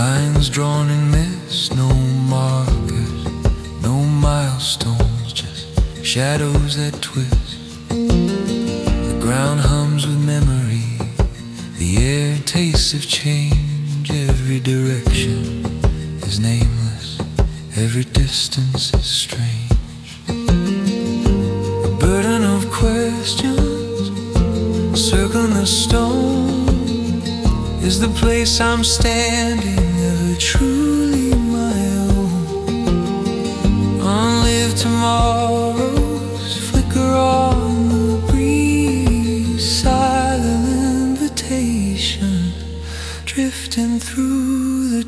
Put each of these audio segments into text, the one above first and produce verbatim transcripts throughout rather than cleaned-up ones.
Lines drawn in mist, no markers, no milestones, just shadows that twist. The ground hums with memory, the air tastes of change. Every direction is nameless, every distance is strange. A burden of questions circling the stone. Is the place I'm standing ever truly my own? Unlived tomorrows flicker on the breeze, silent invitation drifting through the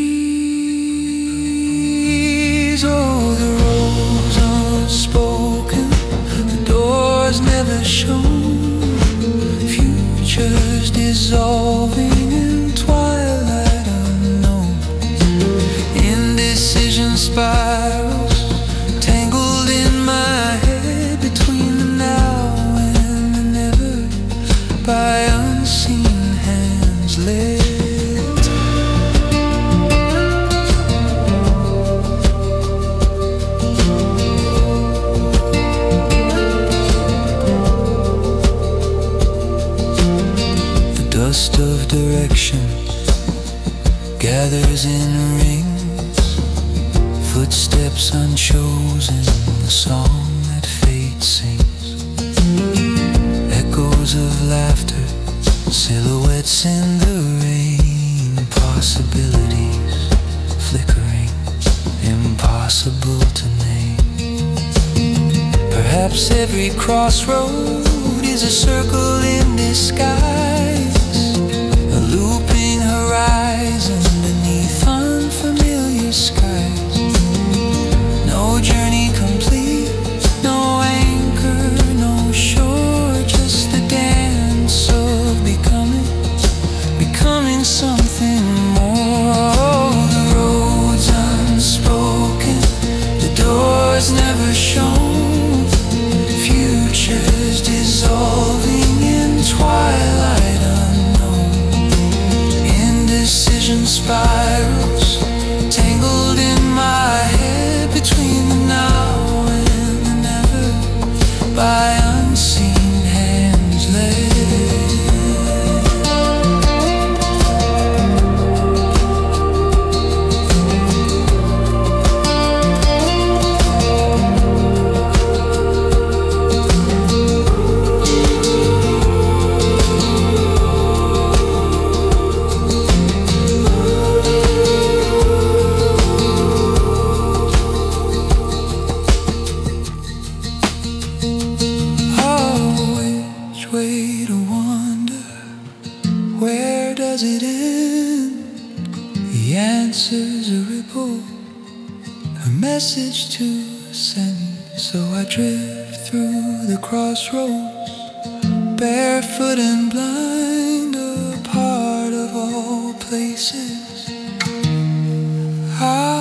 trees. Oh, the roads unspoken, the doors never shown, futures dissolving spirals tangled in my head, between the now and the never, by unseen hands led. The dust of directions gathers in rings, footsteps unchosen, the song that fate sings. Echoes of laughter, silhouettes in the rain, possibilities flickering, impossible to name. Perhaps every crossroad is a circle in disguise, a looping horizon beneath unfamiliar skies. No journey complete, no anchor, no shore, just the dance of becoming, becoming something more. The roads unspoken, the doors never shown, futures dissolving in twilight unknown. Indecision spirals tangled in my head, between the now and the never, by unseen hands led. Where does it end? The answer's a ripple, a message to send. So I drift through the crossroads, barefoot and blind, a part of all places. I